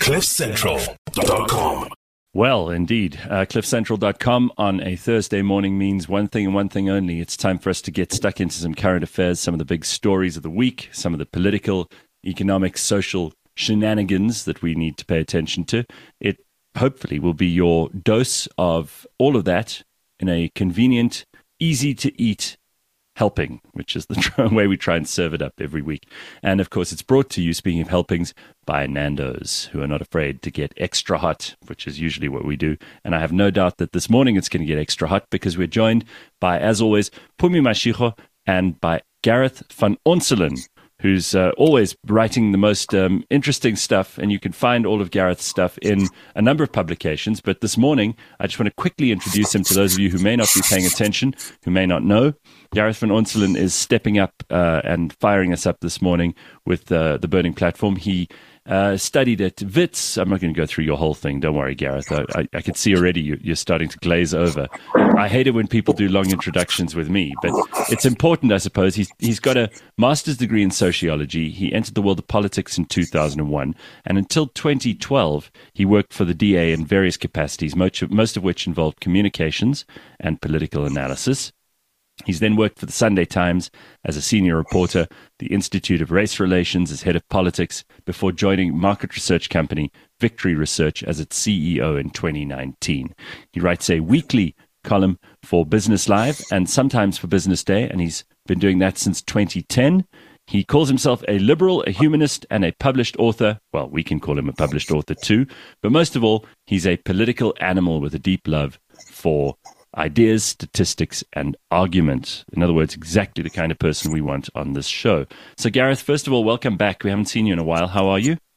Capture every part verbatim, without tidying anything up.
cliff central dot com. Well, indeed. Uh, cliff central dot com on a Thursday morning means one thing and one thing only. It's time for us to get stuck into some current affairs, some of the big stories of the week, some of the political, economic, social shenanigans that we need to pay attention to. It hopefully will be your dose of all of that in a convenient, easy-to-eat helping, which is the way we try and serve it up every week. And of course, it's brought to you, speaking of helpings, by Nando's, who are not afraid to get extra hot, which is usually what we do. And I have no doubt that this morning it's going to get extra hot because we're joined by, as always, Phumi Mashego and by Gareth van Onselen, who's uh, always writing the most um, interesting stuff. And you can find all of Gareth's stuff in a number of publications. But this morning, I just want to quickly introduce him to those of you who may not be paying attention, who may not know. Gareth van Onselen is stepping up uh, and firing us up this morning with uh, the Burning Platform. He uh, studied at Wits. I'm not going to go through your whole thing. Don't worry, Gareth. I, I, I can see already you, you're starting to glaze over. I hate it when people do long introductions with me, but it's important, I suppose. He's, he's got a master's degree in sociology. He entered the world of politics in two thousand one, and until twenty twelve, he worked for the D A in various capacities, most of, most of which involved communications and political analysis. He's then worked for the Sunday Times as a senior reporter, the Institute of Race Relations as head of politics, before joining market research company Victory Research as its C E O in twenty nineteen. He writes a weekly column for Business Live and sometimes for Business Day, and he's been doing that since twenty ten. He calls himself a liberal, a humanist, and a published author. Well, we can call him a published author too, but most of all, he's a political animal with a deep love for ideas, statistics, and argument. In other words, exactly the kind of person we want on this show. So, Gareth, first of all, welcome back. We haven't seen you in a while. How are you?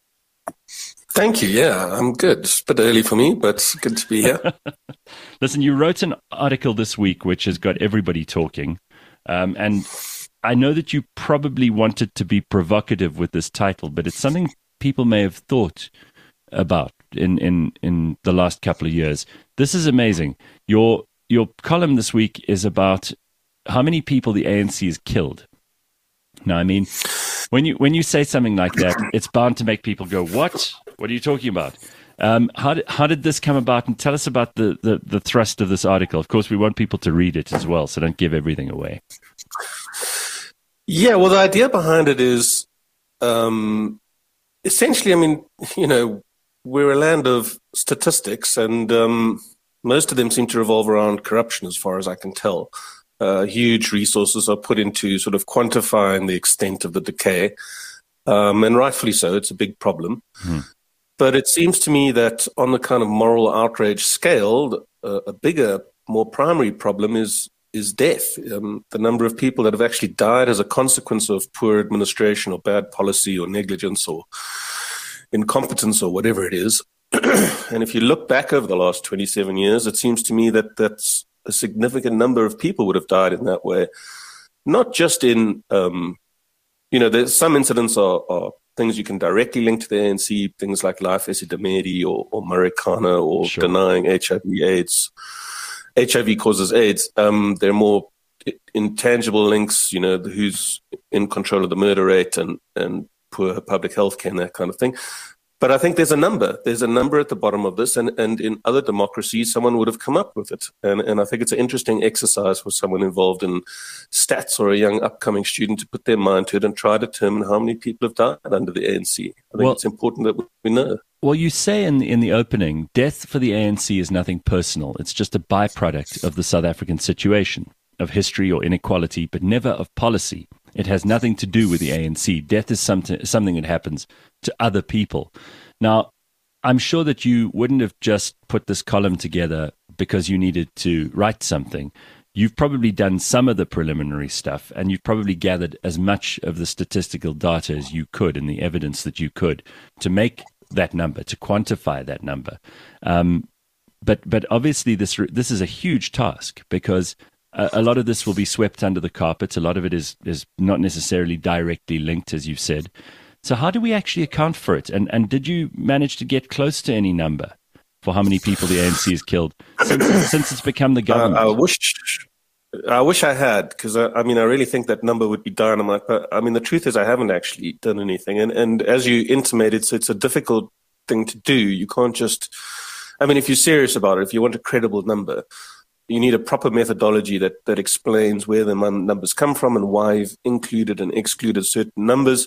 Thank you. Yeah, I'm good. It's a bit early for me, but it's good to be here. Listen, you wrote an article this week which has got everybody talking. Um, and I know that you probably wanted to be provocative with this title, but it's something people may have thought about in, in, in the last couple of years. This is amazing. Your your column this week is about how many people the A N C has killed. Now, I mean, when you when you say something like that, it's bound to make people go, "What? What are you talking about?" Um, how did how did this come about? And tell us about the, the, the thrust of this article. Of course, we want people to read it as well, so don't give everything away. Yeah, well, the idea behind it is um, essentially, I mean, you know, we're a land of statistics, and um, most of them seem to revolve around corruption, as far as I can tell. Uh, huge resources are put into sort of quantifying the extent of the decay, um, and rightfully so. It's a big problem. Hmm. But it seems to me that on the kind of moral outrage scale, uh, a bigger, more primary problem is is death. Um, the number of people that have actually died as a consequence of poor administration or bad policy or negligence or incompetence or whatever it is. And if you look back over the last twenty-seven years, it seems to me that that's a significant number of people would have died in that way. Not just in, um, you know, there's some incidents are, are things you can directly link to the A N C, things like Life Esidimedi or, or Marikana or sure. denying H I V AIDS. H I V causes AIDS. Um, there are more intangible links, you know, who's in control of the murder rate and, and poor public health care and that kind of thing. But I think there's a number. There's a number at the bottom of this, and, and in other democracies, someone would have come up with it. And, and I think it's an interesting exercise for someone involved in stats or a young upcoming student to put their mind to it and try to determine how many people have died under the A N C. I think well, it's important that we know. Well, you say in, in the opening, death for the A N C is nothing personal. It's just a byproduct of the South African situation, of history or inequality, but never of policy. It has nothing to do with the A N C. Death is something, something that happens to other people. Now, I'm sure that you wouldn't have just put this column together because you needed to write something. You've probably done some of the preliminary stuff, and you've probably gathered as much of the statistical data as you could and the evidence that you could to make that number, to quantify that number. Um, but but obviously this this is a huge task because a, a lot of this will be swept under the carpet. A lot of it is is not necessarily directly linked, as you've said. So how do we actually account for it? And and did you manage to get close to any number for how many people the A N C has killed since, since it's become the government? Uh, I wish I wish I had, because I, I mean, I really think that number would be dynamite. But I mean, the truth is I haven't actually done anything. And, and as you intimated, it's, it's a difficult thing to do. You can't just, I mean, if you're serious about it, if you want a credible number, you need a proper methodology that, that explains where the numbers come from and why you've included and excluded certain numbers.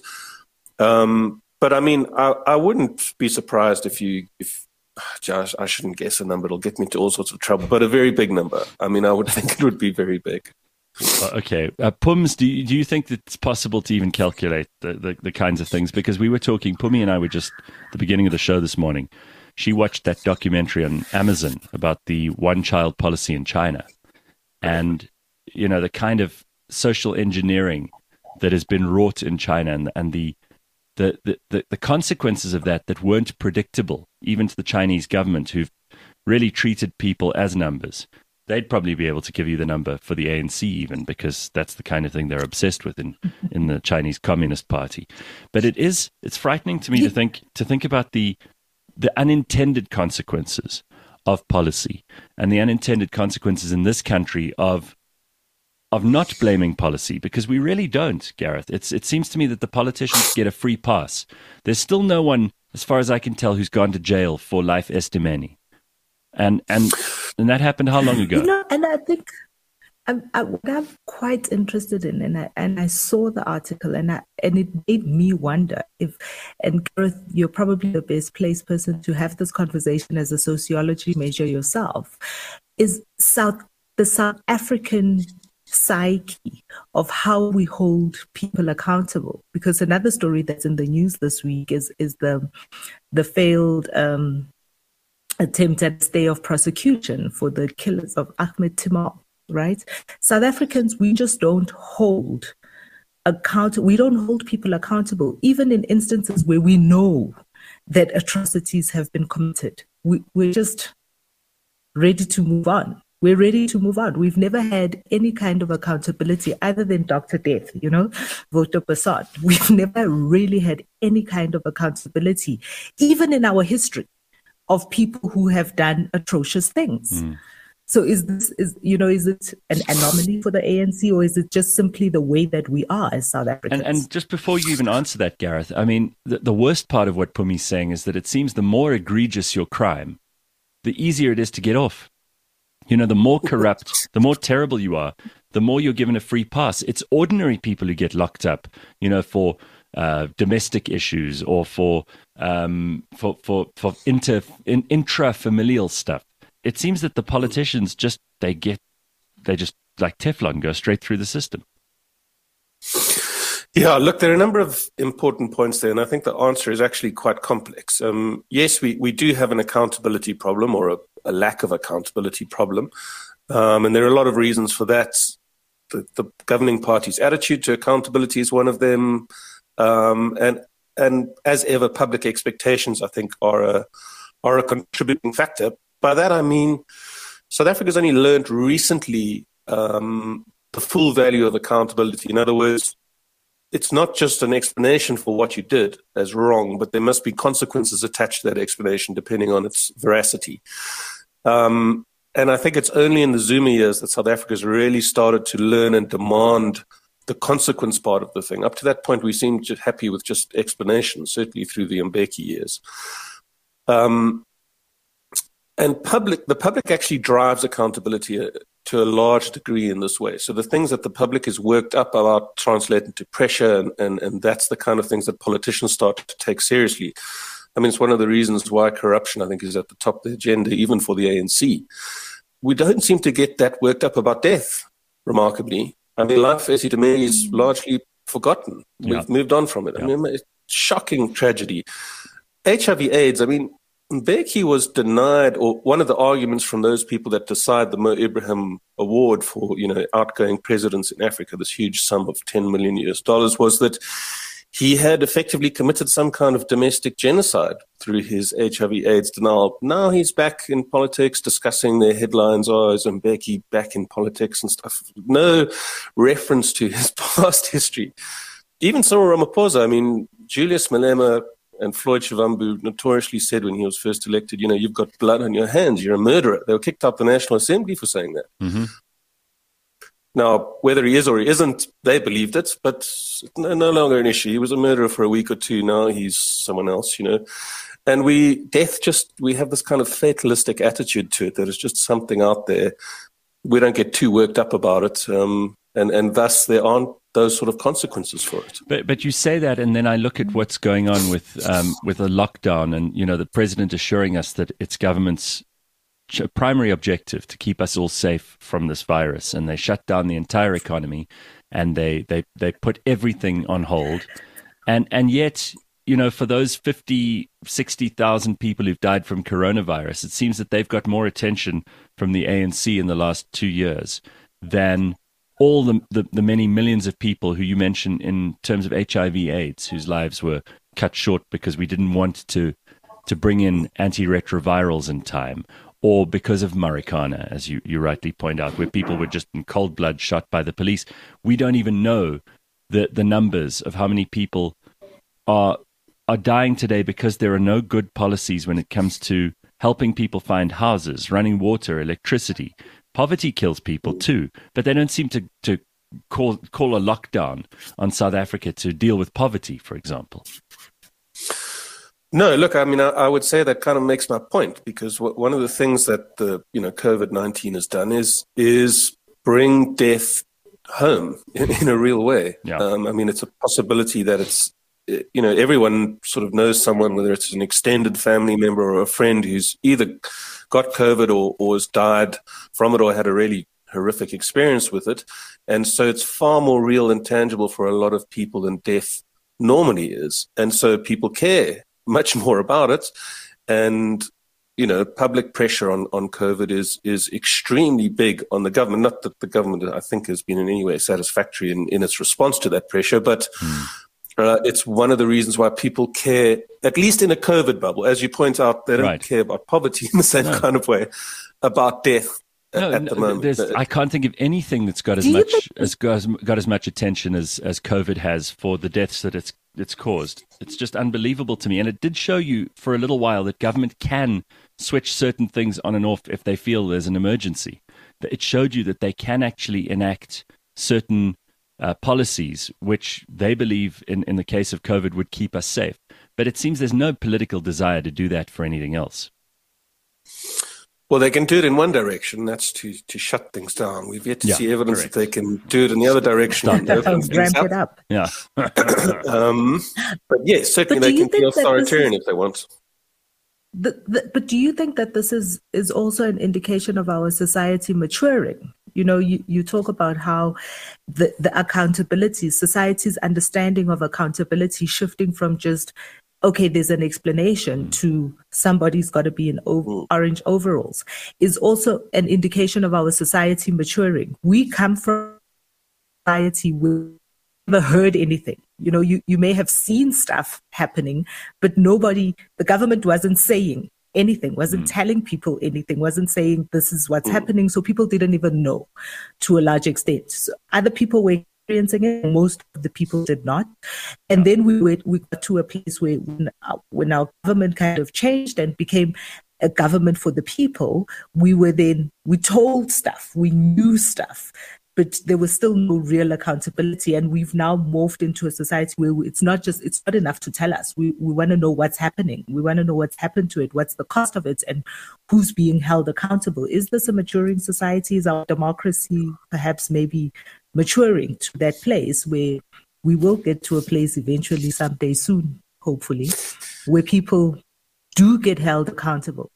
Um, but I mean, I, I wouldn't be surprised if you, if, Josh, I shouldn't guess a number. It'll get me into all sorts of trouble, but a very big number. I mean, I would think it would be very big. Okay. Uh, Pums, do you, do you think that it's possible to even calculate the, the, the kinds of things? Because we were talking, Pumi and I were just at the beginning of the show this morning. She watched that documentary on Amazon about the one-child policy in China. And, you know, the kind of social engineering that has been wrought in China and, and the, the, the, the, the consequences of that that weren't predictable, even to the Chinese government, who've really treated people as numbers. They'd probably be able to give you the number for the A N C even, because that's the kind of thing they're obsessed with in, in the Chinese Communist Party. But it is, it's frightening to me to think, to think about the, the unintended consequences of policy and the unintended consequences in this country of of not blaming policy, because we really don't, Gareth. It's it seems to me that the politicians get a free pass. There's still no one, as far as I can tell, who's gone to jail for life estimony. And and and that happened how long ago? You know, and I think I, I, what I'm quite interested in, and I, and I saw the article, and I, and it made me wonder if, and Gareth, you're probably the best placed person to have this conversation as a sociology major yourself, is South the South African psyche of how we hold people accountable. Because another story that's in the news this week is is the the failed um, attempt at stay of prosecution for the killers of Ahmed Timar. Right? South Africans, we just don't hold account. We don't hold people accountable, even in instances where we know that atrocities have been committed. We, we're just ready to move on. We're ready to move on. We've never had any kind of accountability other than Doctor Death, you know, Voto Passat. We've never really had any kind of accountability, even in our history, of people who have done atrocious things. Mm. So is this, is you know, is it an anomaly for the A N C, or is it just simply the way that we are as South Africans? And, and just before you even answer that, Gareth, I mean, the, the worst part of what Pumi's saying is that it seems the more egregious your crime, the easier it is to get off. You know, the more corrupt, the more terrible you are, the more you're given a free pass. It's ordinary people who get locked up, you know, for uh, domestic issues or for um, for for for inter in, intra-familial stuff. It seems that the politicians just, they get, they just like Teflon, go straight through the system. Yeah, look, there are a number of important points there, and I think the answer is actually quite complex. Um, yes, we, we do have an accountability problem, or a, a lack of accountability problem, um, and there are a lot of reasons for that. The, the governing party's attitude to accountability is one of them, um, and and as ever, public expectations, I think, are a are a contributing factor. By that I mean, South Africa's only learned recently um, the full value of accountability. In other words, it's not just an explanation for what you did as wrong, but there must be consequences attached to that explanation depending on its veracity. Um, and I think it's only in the Zuma years that South Africa's really started to learn and demand the consequence part of the thing. Up to that point, we seemed just happy with just explanations, certainly through the Mbeki years. Um, And public, the public actually drives accountability to a large degree in this way. So the things that the public is worked up about translate into pressure, and, and, and that's the kind of things that politicians start to take seriously. I mean, it's one of the reasons why corruption, I think, is at the top of the agenda, even for the A N C. We don't seem to get that worked up about death, remarkably. I mean, life, as you me, is largely forgotten. We've yeah. moved on from it. Yeah. I mean, it's shocking tragedy. H I V AIDS, I mean, Mbeki was denied, or one of the arguments from those people that decide the Mo Ibrahim Award for, you know, outgoing presidents in Africa, this huge sum of ten million U S dollars, was that he had effectively committed some kind of domestic genocide through his H I V AIDS denial. Now he's back in politics, discussing their headlines, oh, is Mbeki back in politics and stuff. No reference to his past history. Even Cyril Ramaphosa, I mean, Julius Malema and Floyd Shivambu notoriously said when he was first elected, you know, you've got blood on your hands, you're a murderer. They were kicked out the National Assembly for saying that. Mm-hmm. Now, whether he is or he isn't, they believed it, but no, no longer an issue. He was a murderer for a week or two. Now he's someone else, you know. And we, death just, we have this kind of fatalistic attitude to it that it's just something out there. We don't get too worked up about it. Um, and, and thus there aren't those sort of consequences for it. But but you say that, and then I look at what's going on with um, with a lockdown, and you know the president assuring us that it's government's primary objective to keep us all safe from this virus, and they shut down the entire economy, and they they they put everything on hold, and and yet, you know, for those fifty, sixty thousand people who've died from coronavirus, it seems that they've got more attention from the A N C in the last two years than all the, the, the many millions of people who you mentioned in terms of H I V AIDS, whose lives were cut short because we didn't want to to bring in antiretrovirals in time, or because of Marikana, as you, you rightly point out, where people were just in cold blood shot by the police. We don't even know the, the numbers of how many people are are dying today because there are no good policies when it comes to helping people find houses, running water, electricity. Poverty kills people too, but they don't seem to, to call call a lockdown on South Africa to deal with poverty, for example. No, look, I mean, I, I would say that kind of makes my point, because w- one of the things that the you know COVID nineteen has done is is bring death home in, in a real way. Yeah. Um, I mean, it's a possibility that it's you know everyone sort of knows someone, whether it's an extended family member or a friend, who's either got COVID or, or has died from it or had a really horrific experience with it. And so it's far more real and tangible for a lot of people than death normally is. And so people care much more about it. And, you know, public pressure on, on COVID is is extremely big on the government. Not that the government, I think, has been in any way satisfactory in, in its response to that pressure, but mm. Uh, it's one of the reasons why people care, at least in a COVID bubble. As you point out, they don't right. care about poverty in the same no. kind of way, about death no, at no, the moment. I can't think of anything that's got as much think- as got, got as much attention as, as COVID has for the deaths that it's it's caused. It's just unbelievable to me. And it did show you for a little while that government can switch certain things on and off if they feel there's an emergency. It showed you that they can actually enact certain Uh, policies which they believe in, in the case of COVID would keep us safe. But it seems there's no political desire to do that for anything else. Well, they can do it in one direction, that's to, to shut things down. We've yet to yeah, see evidence correct. that they can do it in the other direction. And open ramp up. it up. Yeah. um, but yes, certainly but they can be authoritarian is, if they want. The, the, but do you think that this is, is also an indication of our society maturing? You know, you, you talk about how the, the accountability, society's understanding of accountability shifting from just, okay, there's an explanation, to somebody's got to be in o- orange overalls, is also an indication of our society maturing. We come from a society where we never heard anything. You know, you, you may have seen stuff happening, but nobody, the government wasn't saying anything, wasn't mm. telling people anything, wasn't saying this is what's mm. happening. So people didn't even know to a large extent. So other people were experiencing it. Most of the people did not. And then we were, we got to a place where when our, when our government kind of changed and became a government for the people, we were then, we told stuff, we knew stuff, but there was still no real accountability. And we've now morphed into a society where it's not just, it's not enough to tell us. We we want to know what's happening. We want to know what's happened to it, what's the cost of it, and who's being held accountable. Is this a maturing society? Is our democracy perhaps maybe maturing to that place where we will get to a place eventually someday soon, hopefully, where people do get held accountable?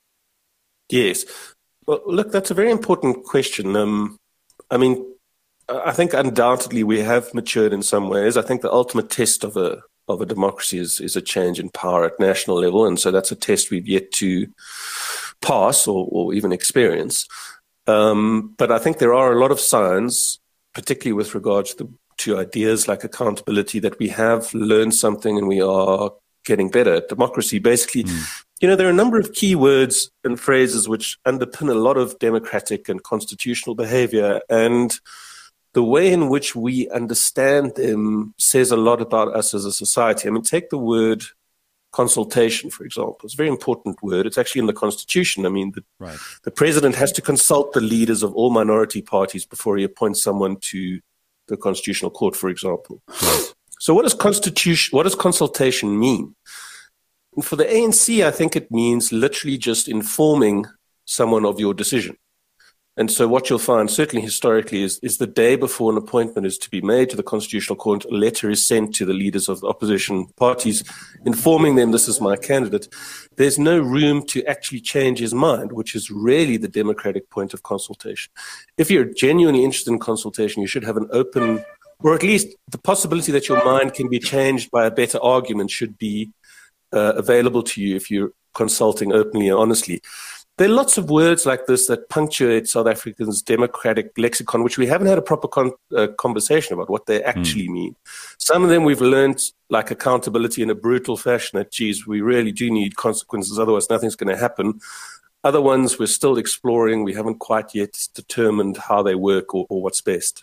Yes. Well, look, that's a very important question. Um, I mean, I think undoubtedly we have matured in some ways. I think the ultimate test of a of a democracy is, is a change in power at national level. And so that's a test we've yet to pass or, or even experience. Um, but I think there are a lot of signs, particularly with regards to, to ideas like accountability, that we have learned something and we are getting better at democracy. Basically, mm. you know, there are a number of key words and phrases which underpin a lot of democratic and constitutional behavior, and the way in which we understand them says a lot about us as a society. I mean, take the word consultation, for example. It's a very important word. It's actually in the Constitution. I mean, the, right. the president has to consult the leaders of all minority parties before he appoints someone to the Constitutional Court, for example. Right. So what does constitution, what does consultation mean? And for the A N C, I think it means literally just informing someone of your decision. And so what you'll find, certainly historically, is, is the day before an appointment is to be made to the Constitutional Court, a letter is sent to the leaders of the opposition parties informing them this is my candidate. There's no room to actually change his mind, which is really the democratic point of consultation. If you're genuinely interested in consultation, you should have an open, or at least the possibility that your mind can be changed by a better argument should be uh, available to you if you're consulting openly and honestly. There are lots of words like this that punctuate South Africans' democratic lexicon, which we haven't had a proper con- uh, conversation about what they actually mm. mean. Some of them we've learned, like accountability, in a brutal fashion, that, geez, we really do need consequences, otherwise nothing's going to happen. Other ones we're still exploring. We haven't quite yet determined how they work or, or what's best.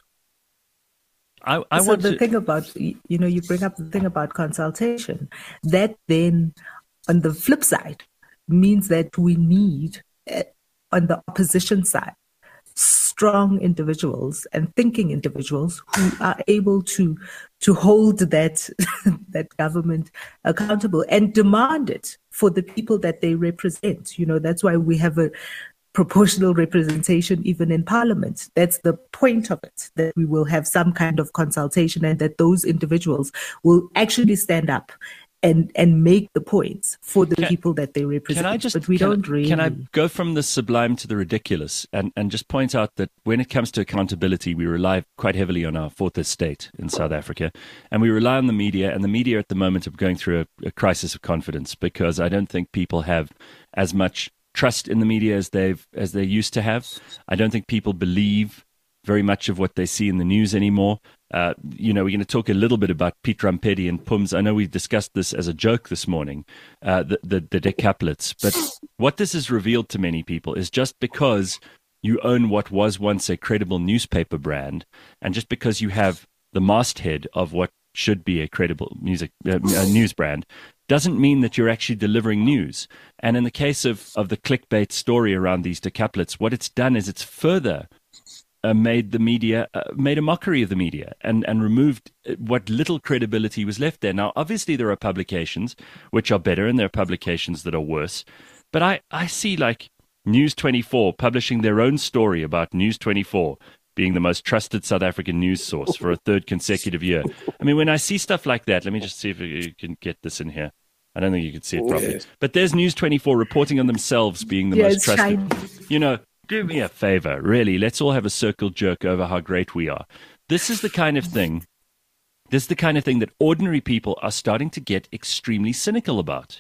I, I so want the to... thing about, you know, you bring up the thing about consultation, that then on the flip side means that we need, uh, on the opposition side, strong individuals and thinking individuals who are able to to hold that that government accountable and demand it for the people that they represent. You know, that's why we have a proportional representation even in Parliament. That's the point of it, that we will have some kind of consultation and that those individuals will actually stand up and and make the points for the can, people that they represent. Can I just, but we can, don't really. Can I go from the sublime to the ridiculous and, and just point out that when it comes to accountability, we rely quite heavily on our fourth estate in South Africa, and we rely on the media, and the media at the moment are going through a, a crisis of confidence, because I don't think people have as much trust in the media as they've as they used to have. I don't think people believe very much of what they see in the news anymore. Uh, you know, we're going to talk a little bit about Piet Rampedi and Pums. I know we discussed this as a joke this morning, uh, the, the, the decaplets. But what this has revealed to many people is just because you own what was once a credible newspaper brand, and just because you have the masthead of what should be a credible music uh, a news brand, doesn't mean that you're actually delivering news. And in the case of, of the clickbait story around these decaplets, what it's done is it's further Uh, made the media, uh, made a mockery of the media and, and removed what little credibility was left there. Now, obviously, there are publications which are better and there are publications that are worse. But I, I see like News twenty-four publishing their own story about News twenty-four being the most trusted South African news source for a third consecutive year. I mean, when I see stuff like that, let me just see if you can get this in here. I don't think you can see it properly. Yeah. But there's News twenty-four reporting on themselves being the yeah, most trusted. Shiny. You know, do me a favor, really. Let's all have a circle jerk over how great we are. This is the kind of thing, this is the kind of thing that ordinary people are starting to get extremely cynical about.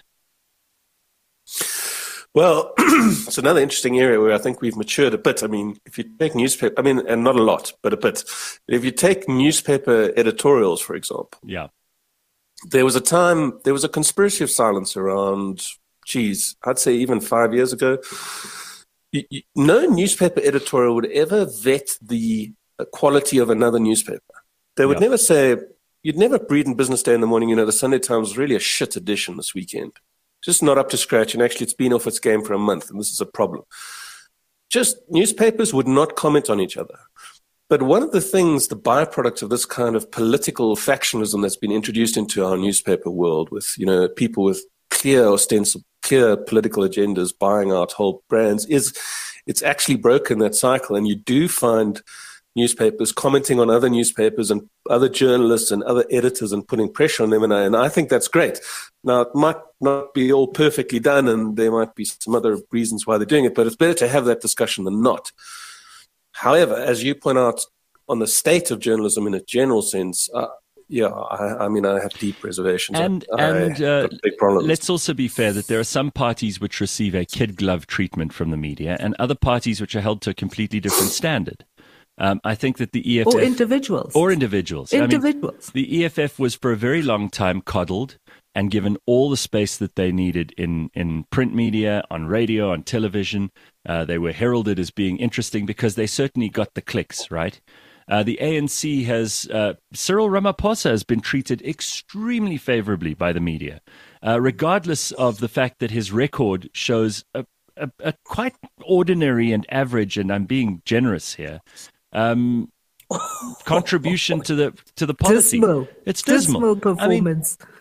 Well, it's another interesting area where I think we've matured a bit. I mean, if you take newspaper, I mean, and not a lot, but a bit. If you take newspaper editorials, for example. Yeah. There was a time, there was a conspiracy of silence around, geez, I'd say even five years ago. No newspaper editorial would ever vet the quality of another newspaper. They would yeah. never say, you'd never read in Business Day in the morning, you know, the Sunday Times is really a shit edition this weekend. Just not up to scratch, and actually it's been off its game for a month, and this is a problem. Just newspapers would not comment on each other. But one of the things, the byproduct of this kind of political factionalism that's been introduced into our newspaper world with, you know, people with clear ostensible, clear political agendas buying out whole brands, is it's actually broken that cycle. And you do find newspapers commenting on other newspapers and other journalists and other editors and putting pressure on them. And I, and I think that's great. Now, it might not be all perfectly done and there might be some other reasons why they're doing it, but it's better to have that discussion than not. However, as you point out, on the state of journalism in a general sense, uh, yeah, I, I mean, I have deep reservations. And, I, and I uh, big problems. Let's also be fair that there are some parties which receive a kid glove treatment from the media and other parties which are held to a completely different standard. Um, I think that the E F F... Or individuals. Or individuals. Individuals. I mean, the E F F was for a very long time coddled and given all the space that they needed in, in print media, on radio, on television. Uh, they were heralded as being interesting because they certainly got the clicks, right? Uh, the A N C has, uh, Cyril Ramaphosa has been treated extremely favorably by the media, uh, regardless of the fact that his record shows a, a, a quite ordinary and average, and I'm being generous here, um, contribution to the to the policy. Dismal. It's dismal. Dismal performance. I mean,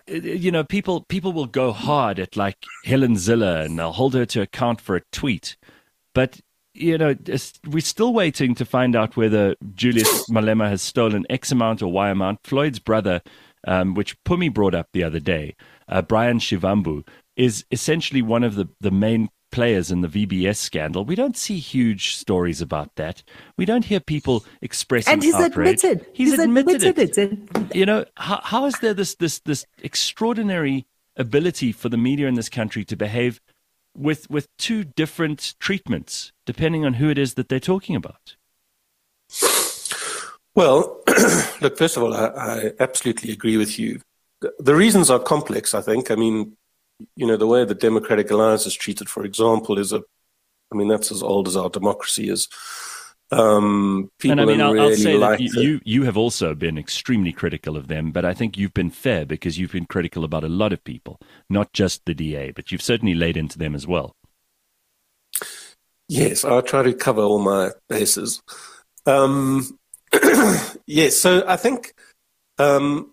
you know, people people will go hard at like Helen Zille and they'll hold her to account for a tweet. But, you know, we're still waiting to find out whether Julius Malema has stolen X amount or Y amount. Floyd's brother, um, which Pumi brought up the other day, uh, Brian Shivambu, is essentially one of the, the main players in the V B S scandal. We don't see huge stories about that. We don't hear people expressing and he's outrage. Admitted. He's, he's admitted, admitted it. it. You know, how, how is there this, this, this extraordinary ability for the media in this country to behave with with two different treatments, depending on who it is that they're talking about? Well, look, first of all, I, I absolutely agree with you. The, the reasons are complex, I think. I mean, you know, the way the Democratic Alliance is treated, for example, is a, I mean, that's as old as our democracy is. Um, people and I mean, I'll, really I'll say like that you, you, you have also been extremely critical of them, but I think you've been fair because you've been critical about a lot of people, not just the D A, but you've certainly laid into them as well. Yes, I'll try to cover all my bases. Um, yes, so I think um,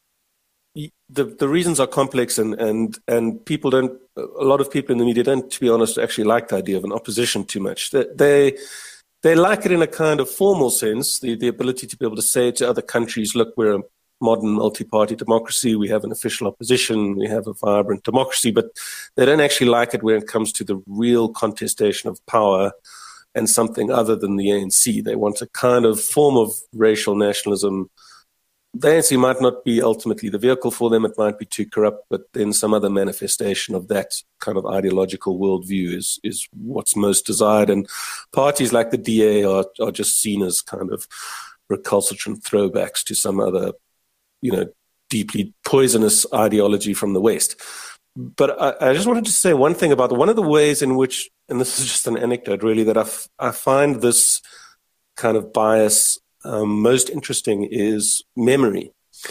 the the reasons are complex, and, and, and people don't, a lot of people in the media don't, to be honest, actually like the idea of an opposition too much. They, they They like it in a kind of formal sense, the, the ability to be able to say to other countries, look, we're a modern multi-party democracy, we have an official opposition, we have a vibrant democracy, but they don't actually like it when it comes to the real contestation of power and something other than the A N C. They want a kind of form of racial nationalism. The A N C might not be ultimately the vehicle for them, it might be too corrupt, but then some other manifestation of that kind of ideological worldview is is what's most desired. And parties like the D A are, are just seen as kind of recalcitrant throwbacks to some other, you know, deeply poisonous ideology from the West. But I, I just wanted to say one thing about one of the ways in which, and this is just an anecdote really, that I, f- I find this kind of bias Um, most interesting is memory.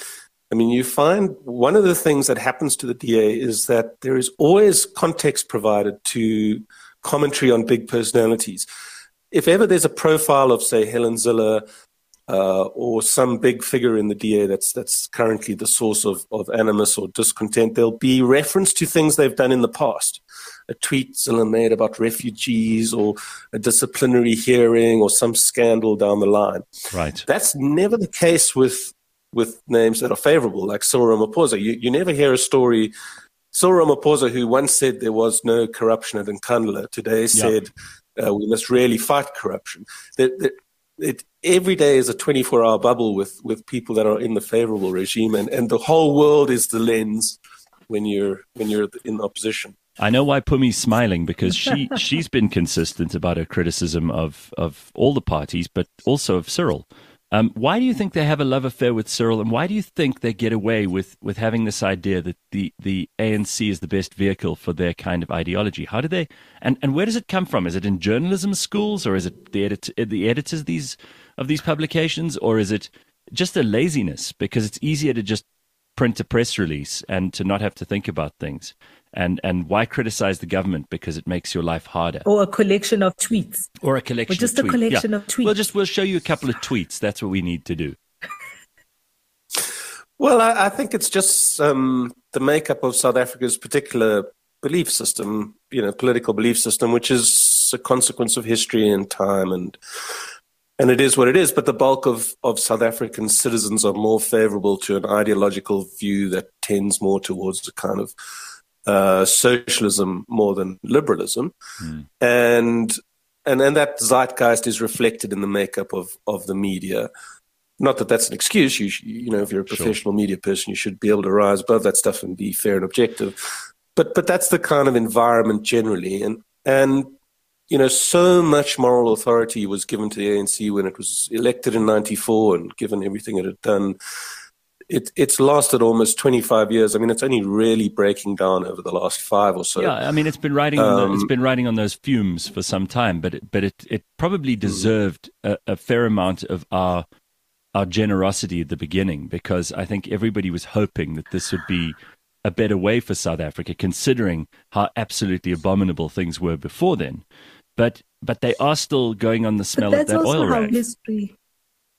I mean, you find one of the things that happens to the D A is that there is always context provided to commentary on big personalities. If ever there's a profile of, say, Helen Zille uh, or some big figure in the D A that's that's currently the source of, of animus or discontent, there'll be reference to things they've done in the past. A tweet Zille made about refugees or a disciplinary hearing or some scandal down the line. Right. That's never the case with with names that are favorable, like Cyril Ramaphosa. You, you never hear a story. Cyril Ramaphosa, who once said there was no corruption at Nkandla, today said yeah. uh, we must really fight corruption. That, that it, every day is a twenty-four hour bubble with, with people that are in the favorable regime, and, and the whole world is the lens when you're when you're in opposition. I know why Pumi's smiling, because she, she's been consistent about her criticism of, of all the parties, but also of Cyril. Um, why do you think they have a love affair with Cyril, and why do you think they get away with, with having this idea that the, the A N C is the best vehicle for their kind of ideology? How do they, and, and where does it come from? Is it in journalism schools, or is it the, edit, the editors these of these publications, or is it just a laziness because it's easier to just print a press release and to not have to think about things? And and why criticize the government? Because it makes your life harder. Or a collection of tweets. Or a collection or just of a tweets. collection yeah. of tweets. We'll just we'll show you a couple of tweets. That's what we need to do. Well, I, I think it's just um, the makeup of South Africa's particular belief system, you know, political belief system, which is a consequence of history and time, and and it is what it is. But the bulk of, of South African citizens are more favorable to an ideological view that tends more towards a kind of uh, socialism more than liberalism. Mm. And, and and that zeitgeist is reflected in the makeup of, of the media. Not that that's an excuse. You, you know, if you're a professional sure. media person, you should be able to rise above that stuff and be fair and objective. But but that's the kind of environment generally. And, and you know, so much moral authority was given to the A N C when it was elected in ninety-four, and given everything it had done. It, it's lasted almost twenty-five years. I mean, it's only really breaking down over the last five or so. Yeah, I mean, it's been riding on the, it's been riding on those fumes for some time, but it, but it, it probably deserved a, a fair amount of our our generosity at the beginning, because I think everybody was hoping that this would be a better way for South Africa, considering how absolutely abominable things were before then. But but they are still going on the smell of that oil rag. History.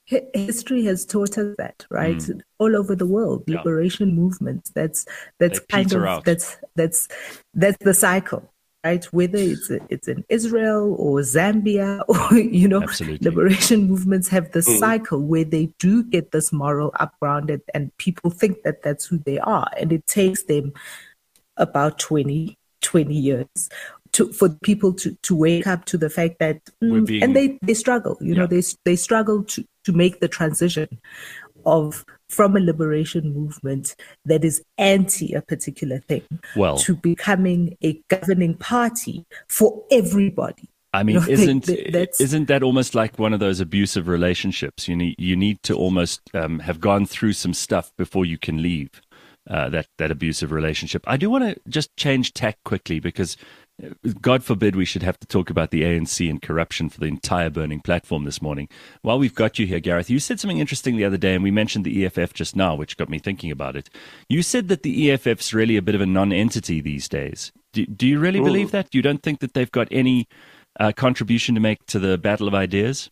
History has taught us that, right? Mm. All over the world, yeah. liberation movements. That's that's they kind of out. that's that's that's the cycle, right? Whether it's it's in Israel or Zambia or you know, Absolutely. liberation movements have the mm. cycle where they do get this moral upgrounded, and people think that that's who they are, and it takes them about twenty, twenty years. To, for people to, to wake up to the fact that, mm, being, and they, they struggle, you yeah. know, they they struggle to, to make the transition of from a liberation movement that is anti a particular thing well, to becoming a governing party for everybody. I mean, you know, isn't they, they, isn't that almost like one of those abusive relationships? You need you need to almost um, have gone through some stuff before you can leave uh, that that abusive relationship. I do want to just change tack quickly because, God forbid, we should have to talk about the A N C and corruption for the entire Burning Platform this morning. While we've got you here, Gareth, you said something interesting the other day, and we mentioned the E F F just now, which got me thinking about it. You said that the E F F's really a bit of a non-entity these days. Do, do you really Ooh. believe that? You don't think that they've got any uh, contribution to make to the battle of ideas?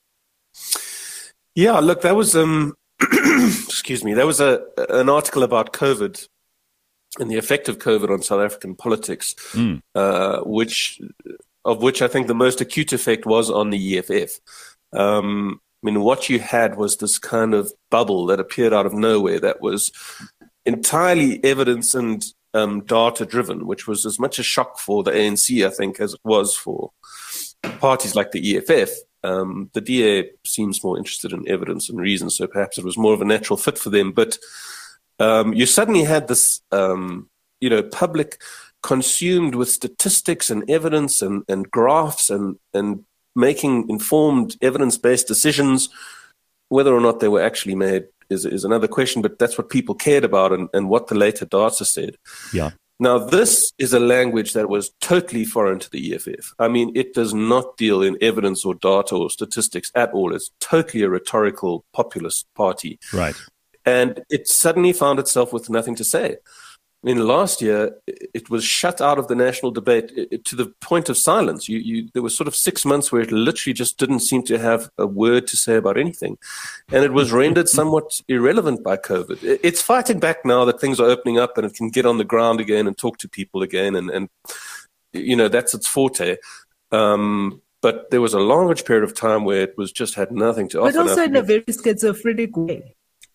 Yeah, look, that was, um, excuse me, that was a an article about COVID and the effect of COVID on South African politics, mm. uh, which of which I think the most acute effect was on the E F F. Um, I mean, what you had was this kind of bubble that appeared out of nowhere that was entirely evidence and um, data-driven, which was as much a shock for the A N C, I think, as it was for parties like the E F F. Um, the D A seems more interested in evidence and reason, so perhaps it was more of a natural fit for them. But Um, you suddenly had this, um, you know, public consumed with statistics and evidence and, and graphs and, and making informed evidence-based decisions. Whether or not they were actually made is, is another question, but that's what people cared about and, and what the later data said. Yeah. Now, this is a language that was totally foreign to the E F F. I mean, it does not deal in evidence or data or statistics at all. It's totally a rhetorical populist party. Right. And it suddenly found itself with nothing to say. I mean, last year, it was shut out of the national debate to the point of silence. You, you, there was sort of six months where it literally just didn't seem to have a word to say about anything. And it was rendered somewhat irrelevant by COVID. It's fighting back now that things are opening up and it can get on the ground again and talk to people again. And, and you know, that's its forte. Um, but there was a large period of time where it was just had nothing to offer. But also in a very schizophrenic way.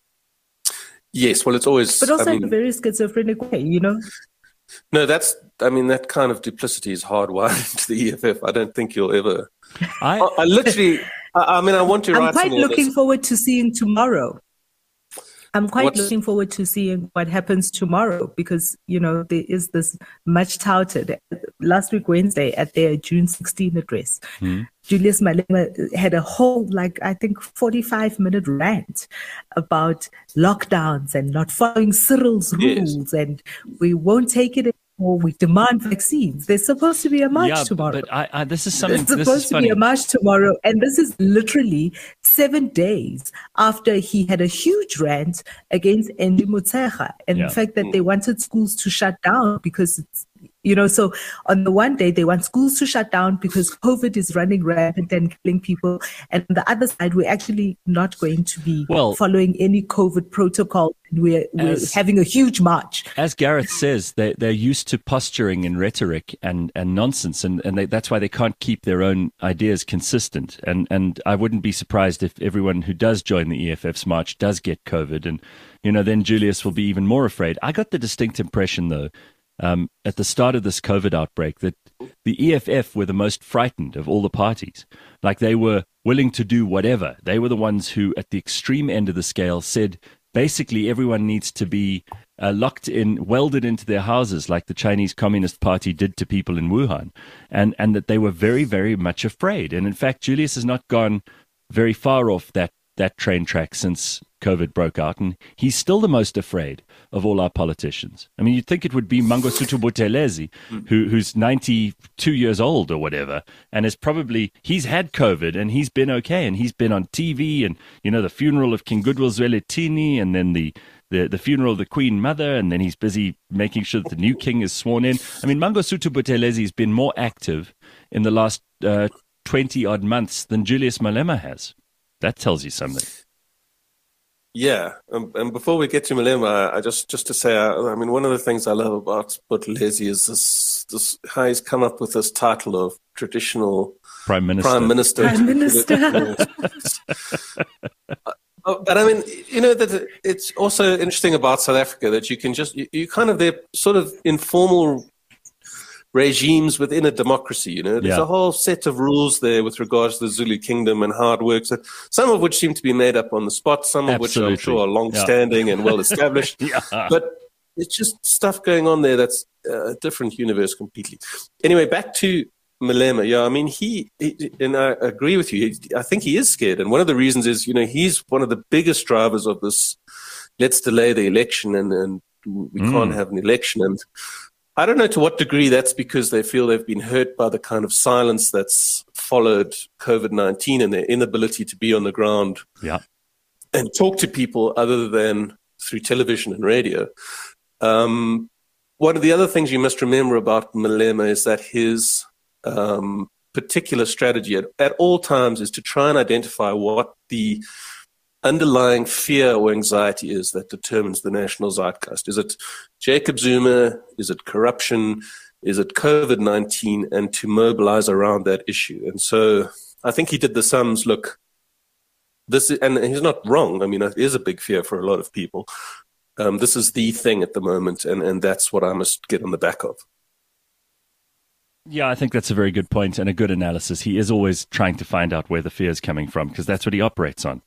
Yes, well, it's always... But also I mean, in a very schizophrenic way, you know? No, that's... I mean, that kind of duplicity is hardwired into the E F F. I don't think you'll ever... I, I, I literally... I, I mean, I want to I'm write... quite looking this. forward to seeing tomorrow. I'm quite What's... looking forward to seeing what happens tomorrow because, you know, there is this much touted... Last week, Wednesday, at their June sixteenth address, mm-hmm. Julius Malema had a whole, like, I think, forty-five minute rant about lockdowns and not following Cyril's rules, yes. and we won't take it anymore. We demand vaccines. There's supposed to be a march yeah, tomorrow. But I, I, this is something. There's this supposed is to funny. be a march tomorrow, and this is literally seven days after he had a huge rant against Andy Motshekga, and yeah. the fact that they wanted schools to shut down because it's. You know, so on the one day, they want schools to shut down because COVID is running rampant and killing people. And on the other side, we're actually not going to be well, following any COVID protocol. We're, we're as, having a huge march. As Gareth says, they, they're used to posturing and rhetoric and, and nonsense. And, and they, that's why they can't keep their own ideas consistent. And, and I wouldn't be surprised if everyone who does join the E F F's march does get COVID. And, you know, then Julius will be even more afraid. I got the distinct impression, though, Um, at the start of this COVID outbreak, that the E F F were the most frightened of all the parties. Like they were willing to do whatever. They were the ones who, at the extreme end of the scale, said basically everyone needs to be uh, locked in, welded into their houses, like the Chinese Communist Party did to people in Wuhan, and, and that they were very, very much afraid. And in fact, Julius has not gone very far off that, that train track since COVID broke out, and he's still the most afraid of all our politicians. I mean, you'd think it would be Mangosuthu Buthelezi, who, who's ninety-two years old or whatever, and is probably, he's had COVID and he's been okay, and he's been on T V, and, you know, the funeral of King Goodwill Zwelithini, and then the, the, the funeral of the Queen Mother, and then he's busy making sure that the new king is sworn in. I mean, Mangosuthu Buthelezi has been more active in the last uh, twenty-odd months than Julius Malema has. That tells you something. Yeah, um, and before we get to Malema, I, I just just to say, I, I mean, one of the things I love about Buthelezi is this, this how he's come up with this title of traditional Prime Minister. Prime Minister. Prime Minister. But I mean, you know, that it's also interesting about South Africa that you can just you, you kind of they're sort of informal regimes within a democracy. You know, there's Yeah. a whole set of rules there with regards to the Zulu Kingdom and how it works. Some of which seem to be made up on the spot. Some of which Absolutely. I'm sure are long-standing Yeah. and well established. Yeah. But it's just stuff going on there that's a different universe completely. Anyway, back to Malema. Yeah, I mean, he, he and I agree with you. He, I think he is scared, and one of the reasons is, you know, he's one of the biggest drivers of this. Let's delay the election, and and we Mm. can't have an election. And I don't know to what degree that's because they feel they've been hurt by the kind of silence that's followed COVID nineteen and their inability to be on the ground Yeah. and talk to people other than through television and radio. Um, one of the other things you must remember about Malema is that his um, particular strategy at, at all times is to try and identify what the underlying fear or anxiety is that determines the national zeitgeist. Is it Jacob Zuma? Is it corruption? Is it COVID nineteen? And to mobilize around that issue. And so I think he did the sums. Look, this is, and he's not wrong. I mean, it is a big fear for a lot of people. Um, this is the thing at the moment, and, and that's what I must get on the back of. Yeah, I think that's a very good point and a good analysis. He is always trying to find out where the fear is coming from because that's what he operates on.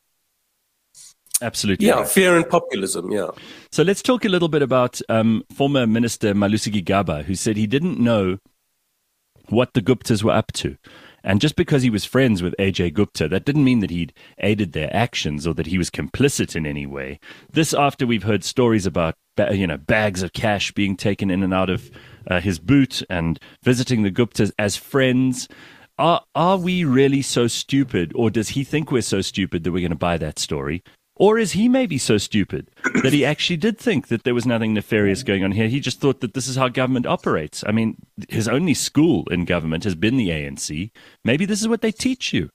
Absolutely. Yeah, right. fear and populism, yeah. So let's talk a little bit about um, former Minister Malusi Gigaba, who said he didn't know what the Guptas were up to. And just because he was friends with A J Gupta, that didn't mean that he'd aided their actions or that he was complicit in any way. This after we've heard stories about, you know, bags of cash being taken in and out of uh, his boot and visiting the Guptas as friends. Are, are we really so stupid, or does he think we're so stupid that we're going to buy that story? Or is he maybe so stupid that he actually did think that there was nothing nefarious going on here? He just thought that this is how government operates. I mean, his only school in government has been the A N C. Maybe this is what they teach you.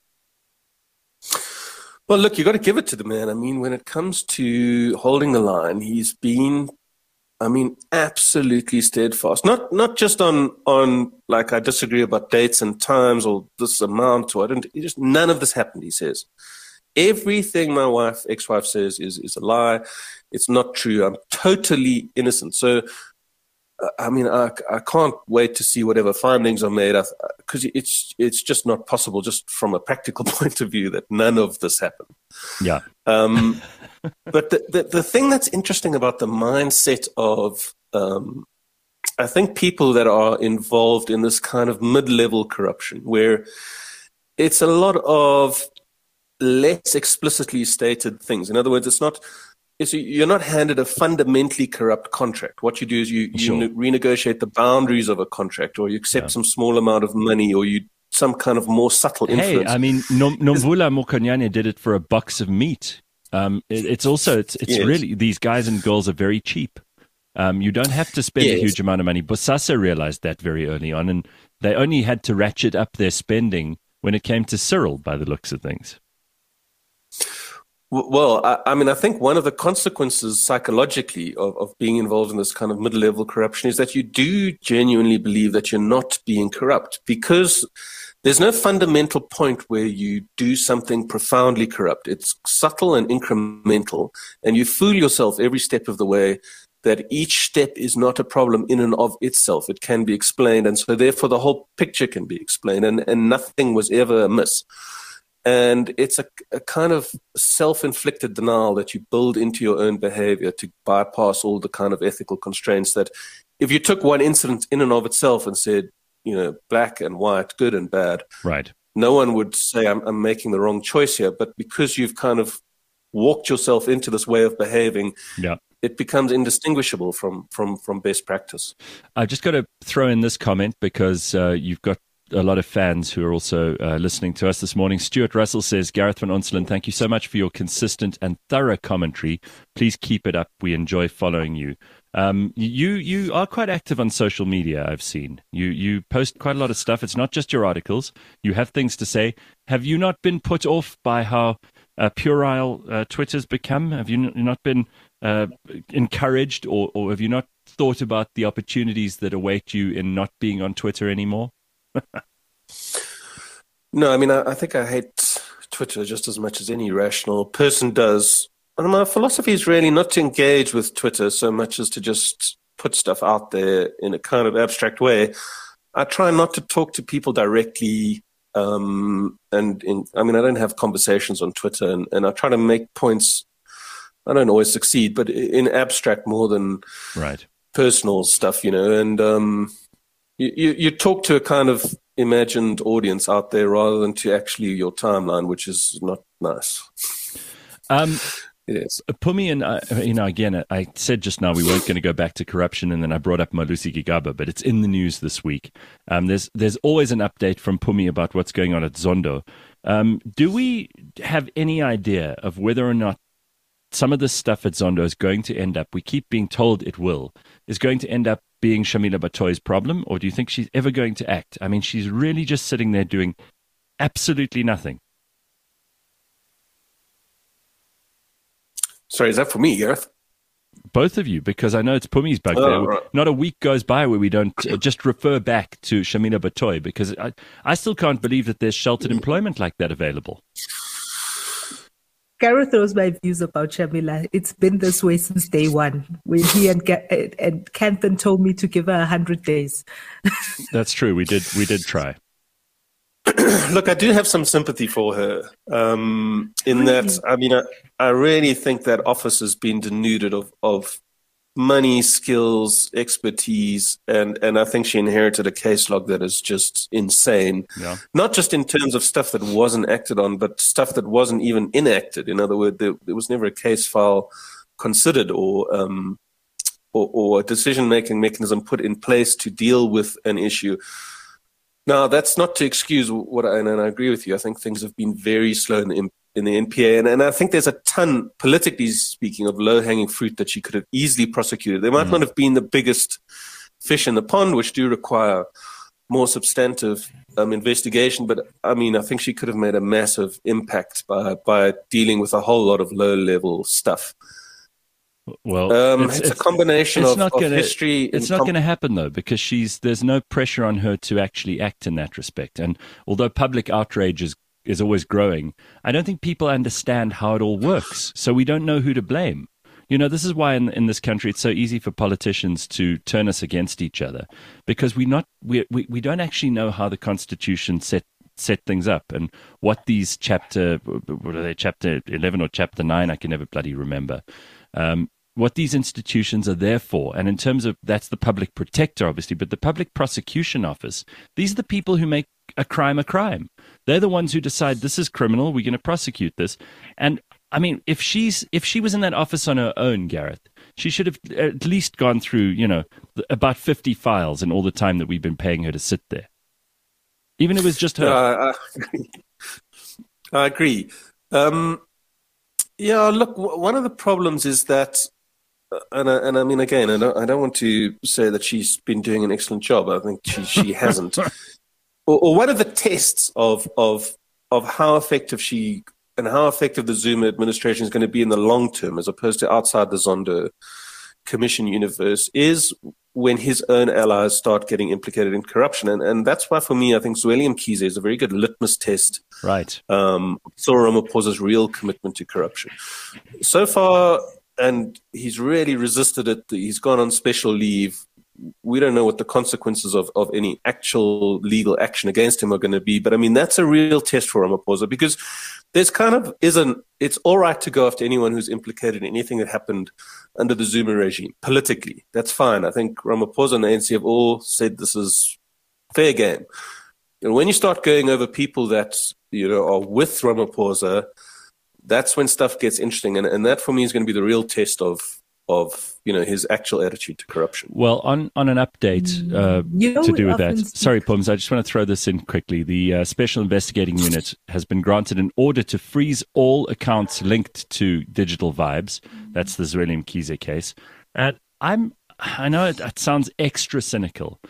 Well, look, you've got to give it to the man. I mean, when it comes to holding the line, he's been, I mean, absolutely steadfast. Not not just on, on like, I disagree about dates and times or this amount, or I don't, just none of this happened, he says. Everything my wife, ex-wife says is, is a lie. It's not true. I'm totally innocent. So, uh, I mean, I, I can't wait to see whatever findings are made, because it's it's just not possible, just from a practical point of view, that none of this happened. Yeah. Um, but the, the the thing that's interesting about the mindset of, um, I think, people that are involved in this kind of mid-level corruption, where it's a lot of less explicitly stated things. In other words, it's not, it's, you're not handed a fundamentally corrupt contract. What you do is you, you Sure. ne- renegotiate the boundaries of a contract, or you accept Yeah. some small amount of money, or you some kind of more subtle Hey, influence. I mean, Nom- Nomvula Mokonyane did it for a box of meat. Um, it, it's also, it's, it's Yes. really, these guys and girls are very cheap. Um, you don't have to spend a Yes. huge amount of money. Bosasa realized that very early on, and they only had to ratchet up their spending when it came to Cyril, by the looks of things. W- Well, I, I mean, I think one of the consequences psychologically of, of being involved in this kind of mid-level corruption is that you do genuinely believe that you're not being corrupt, because there's no fundamental point where you do something profoundly corrupt. It's subtle and incremental, and you fool yourself every step of the way that each step is not a problem in and of itself. It can be explained, and so therefore the whole picture can be explained, and, and nothing was ever amiss. And it's a, a kind of self-inflicted denial that you build into your own behavior to bypass all the kind of ethical constraints that if you took one incident in and of itself and said, you know, black and white, good and bad, Right. no one would say I'm, I'm making the wrong choice here. But because you've kind of walked yourself into this way of behaving, Yeah. it becomes indistinguishable from, from, from best practice. I've just got to throw in this comment because uh, you've got a lot of fans who are also uh, listening to us this morning. Stuart Russell says, Gareth van Onselen, thank you so much for your consistent and thorough commentary. Please keep it up. We enjoy following you. Um, you you are quite active on social media, I've seen. You you post quite a lot of stuff. It's not just your articles. You have things to say. Have you not been put off by how uh, puerile uh, Twitter's become? Have you n- not been uh, encouraged, or, or have you not thought about the opportunities that await you in not being on Twitter anymore? No, I mean, I, I think I hate Twitter just as much as any rational person does. And my philosophy is really not to engage with Twitter so much as to just put stuff out there in a kind of abstract way. I try not to talk to people directly. Um, and in, I mean, I don't have conversations on Twitter, and, and I try to make points. I don't always succeed, but in abstract more than right. personal stuff, you know, and um, you, you, you talk to a kind of imagined audience out there rather than to actually your timeline, which is not nice. Um, yes. Pumi and I, you know, again, I said just now we weren't going to go back to corruption, and then I brought up Malusi Gigaba, but it's in the news this week. Um, there's there's always an update from Pumi about what's going on at Zondo. Um, do we have any idea of whether or not some of this stuff at Zondo is going to end up, we keep being told it will, is going to end up being Shamila Batoy's problem, or do you think she's ever going to act? I mean, she's really just sitting there doing absolutely nothing. Sorry, is that for me, Gareth? Both of you, because I know it's Pumi's bugbear. Oh, right. Not a week goes by where we don't uh, just refer back to Shamila Batoy, because I, I still can't believe that there's sheltered employment like that available. Gareth knows my views about Shamila. It's been this way since day one, when he and and Kanthan told me to give her a hundred days. That's true. We did. We did try. Look, I do have some sympathy for her. Um, in really? that, I mean, I, I really think that office has been denuded of of money, skills, expertise, and, and I think she inherited a case log that is just insane. Yeah. Not just in terms of stuff that wasn't acted on, but stuff that wasn't even enacted. In other words, there, there was never a case file considered or um, or, or a decision-making mechanism put in place to deal with an issue. Now, that's not to excuse what I, and I agree with you. I think things have been very slow in the in the N P A. And, and I think there's a ton, politically speaking, of low-hanging fruit that she could have easily prosecuted. They might mm. not have been the biggest fish in the pond, which do require more substantive um, investigation. But, I mean, I think she could have made a massive impact by by dealing with a whole lot of low-level stuff. Well, um, it's, it's, it's a combination it's of, not of gonna, history. It's not com- going to happen, though, because she's there's no pressure on her to actually act in that respect. And although public outrage is is always growing, I don't think people understand how it all works. So we don't know who to blame. You know, this is why in, in this country it's so easy for politicians to turn us against each other, because we not we we, we don't actually know how the Constitution set set things up and what these chapter what are they chapter eleven or chapter nine, I can never bloody remember. Um, what these institutions are there for. And in terms of, that's the public protector, obviously, but the public prosecution office, these are the people who make a crime a crime. They're the ones who decide this is criminal, we're going to prosecute this. And I mean, if she's if she was in that office on her own, Gareth, she should have at least gone through, you know, about fifty files in all the time that we've been paying her to sit there. Even if it was just her. Uh, I, I agree. Um, yeah, look, w- one of the problems is that, uh, and, I, and I mean, again, I don't, I don't want to say that she's been doing an excellent job. I think she, she hasn't. or, or one of the tests of, of, of how effective she and how effective the Zuma administration is going to be in the long term, as opposed to outside the Zondo Commission universe, is when his own allies start getting implicated in corruption. And, and that's why, for me, I think Zweli Mkhize is a very good litmus test. Right. Um, Cyril Ramaphosa's real commitment to corruption. So far, and he's really resisted it, he's gone on special leave. We don't know what the consequences of, of any actual legal action against him are going to be. But, I mean, that's a real test for Ramaphosa, because there's kind of isn't it's all right to go after anyone who's implicated in anything that happened under the Zuma regime politically. That's fine. I think Ramaphosa and the A N C have all said this is fair game. And when you start going over people that, you know, are with Ramaphosa, that's when stuff gets interesting. And, and that, for me, is going to be the real test of of you know his actual attitude to corruption. Well, on on an update uh, you know, to do with that, speak- sorry, Pums, I just want to throw this in quickly. The uh, Special Investigating Unit has been granted an order to freeze all accounts linked to Digital Vibes. That's the Zweli Mkhize case. And I'm I know it, it sounds extra cynical,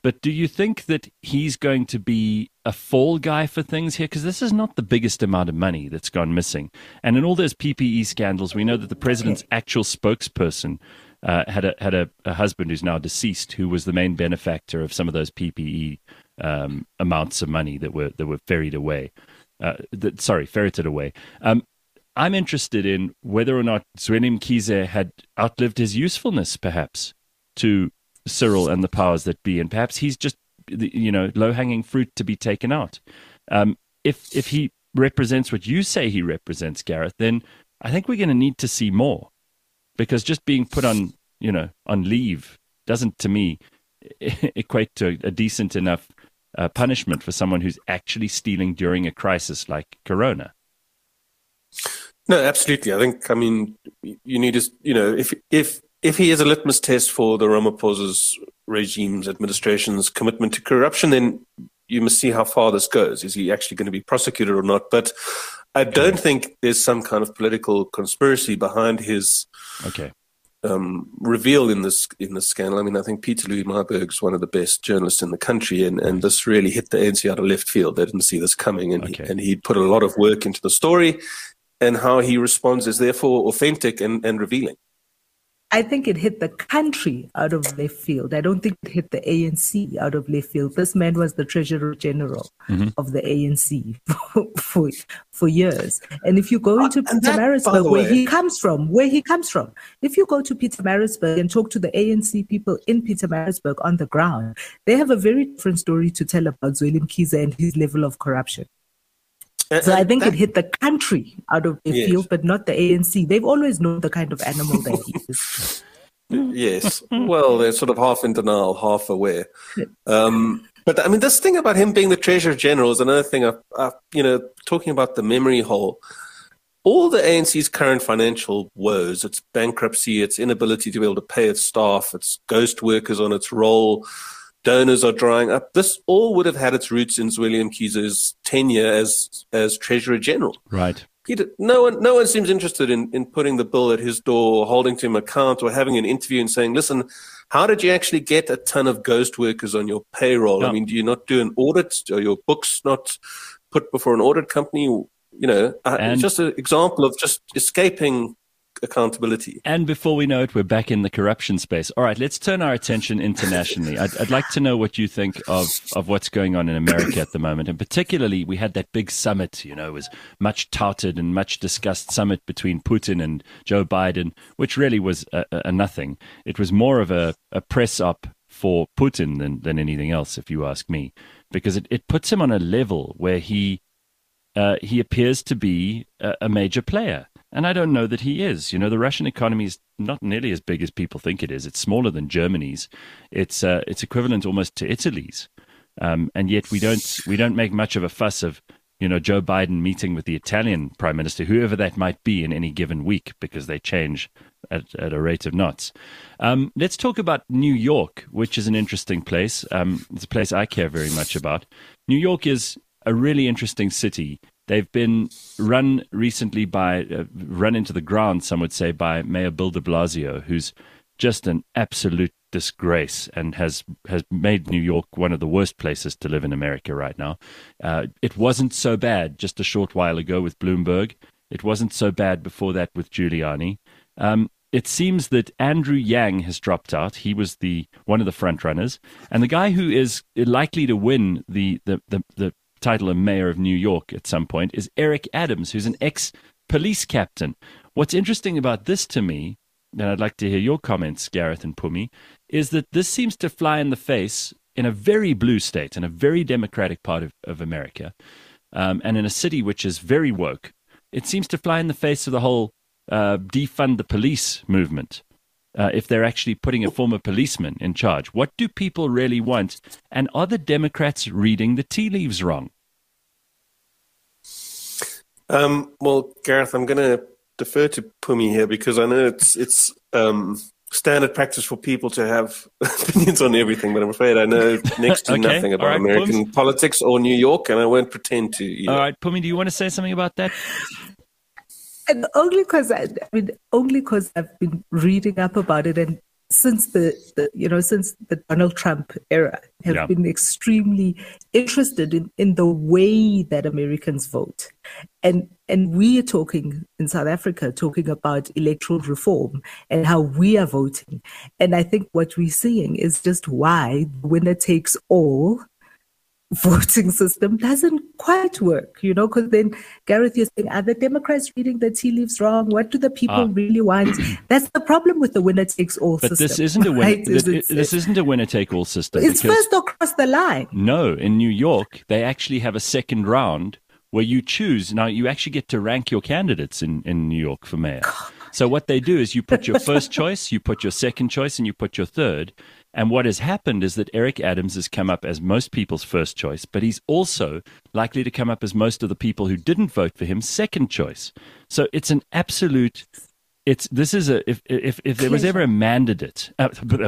But do you think that he's going to be a fall guy for things here? Because this is not the biggest amount of money that's gone missing. And in all those P P E scandals, we know that the president's actual spokesperson uh, had a had a, a husband who's now deceased, who was the main benefactor of some of those P P E um, amounts of money that were that were ferried away. Uh, that, sorry, ferreted away. Um, I'm interested in whether or not Zweli Mkhize had outlived his usefulness, perhaps, to Cyril and the powers that be, and perhaps he's just, you know, low-hanging fruit to be taken out. Um, if if he represents what you say he represents, Gareth, then I think we're going to need to see more, because just being put on, you know, on leave doesn't, to me, equate to a decent enough uh, punishment for someone who's actually stealing during a crisis like Corona. No, absolutely. I think, I mean, you need to, you know, if if if he is a litmus test for the Ramaphosa's regime's administration's commitment to corruption, then you must see how far this goes. Is he actually going to be prosecuted or not? But I don't think there's some kind of political conspiracy behind his okay. um, reveal in this in this scandal. I mean, I think Peter Louis Marburg is one of the best journalists in the country, and, and this really hit the A N C out of left field. They didn't see this coming, and okay. he, and he'd put a lot of work into the story. And how he responds is therefore authentic and, and revealing. I think it hit the country out of left field. I don't think it hit the A N C out of left field. This man was the Treasurer General mm-hmm. of the A N C for, for for years. And if you go into uh, Pietermaritzburg, where he comes from, where he comes from, if you go to Pietermaritzburg and talk to the A N C people in Pietermaritzburg on the ground, they have a very different story to tell about Zweli Mkhize and his level of corruption. So I think that, it hit the country out of the yes. field, but not the A N C. They've always known the kind of animal that he is. Yes. Well, they're sort of half in denial, half aware. Um, but I mean, this thing about him being the Treasurer General is another thing. I, I, you know, talking about the memory hole, all the A N C's current financial woes, its bankruptcy, its inability to be able to pay its staff, its ghost workers on its roll, donors are drying up. This all would have had its roots in Zweli Mkhize's tenure as as Treasurer General. Right. He did, no one, no one seems interested in, in putting the bill at his door, holding to him account, or having an interview and saying, "Listen, how did you actually get a ton of ghost workers on your payroll? No. I mean, do you not do an audit? Are your books not put before an audit company?" You know, uh, it's just an example of just escaping accountability. And before we know it, we're back in the corruption space. All right, let's turn our attention internationally. I'd, I'd like to know what you think of, of what's going on in America at the moment. And particularly, we had that big summit, you know, it was much touted and much discussed summit between Putin and Joe Biden, which really was a, a nothing. It was more of a, a press op for Putin than, than anything else, if you ask me, because it, it puts him on a level where he, uh, he appears to be a, a major player. And I don't know that he is. You know, the Russian economy is not nearly as big as people think it is. It's smaller than Germany's. It's uh, it's equivalent almost to Italy's. Um, and yet we don't we don't make much of a fuss of, you know, Joe Biden meeting with the Italian prime minister, whoever that might be in any given week, because they change at, at a rate of knots. Um, let's talk about New York, which is an interesting place. Um, it's a place I care very much about. New York is a really interesting city. They've been run recently by, uh, run into the ground, some would say, by Mayor Bill de Blasio, who's just an absolute disgrace and has, has made New York one of the worst places to live in America right now. Uh, it wasn't so bad just a short while ago with Bloomberg. It wasn't so bad before that with Giuliani. Um, it seems that Andrew Yang has dropped out. He was the one of the front runners. And the guy who is likely to win the the the, the title of mayor of New York at some point is Eric Adams, who's an ex-police captain. What's interesting about this to me, and I'd like to hear your comments, Gareth and Pumi, is that this seems to fly in the face in a very blue state, in a very democratic part of, of America, um, and in a city which is very woke. It seems to fly in the face of the whole uh, defund the police movement. Uh, if they're actually putting a former policeman in charge. What do people really want? And are the Democrats reading the tea leaves wrong? Um, well, Gareth, I'm going to defer to Pumi here because I know it's it's um, standard practice for people to have opinions on everything, but I'm afraid I know next to okay. nothing about right, American Pums. politics or New York, and I won't pretend to either. All right, Pumi, do you want to say something about that? And only because I, I mean, only because I've been reading up about it and since the, the you know since the Donald Trump era have Yeah. been extremely interested in, in the way that Americans vote, and and we are talking in South Africa talking about electoral reform and how we are voting, and I think what we're seeing is just why the winner takes all voting system doesn't quite work, you know, because then, Gareth, you're saying, are the Democrats reading the tea leaves wrong? What do the people Ah. really want? That's the problem with the winner takes all But system. this isn't a winner. right? This, Is it- this isn't a winner take all system. it's because- first across the line. No, in New York, they actually have a second round where you choose. Now, you actually get to rank your candidates in, in New York for mayor. So what they do is you put your first choice, you put your second choice, and you put your third. And what has happened is that Eric Adams has come up as most people's first choice, but he's also likely to come up as most of the people who didn't vote for him second choice. So it's an absolute... It's this is a if if if there was ever a mandate uh,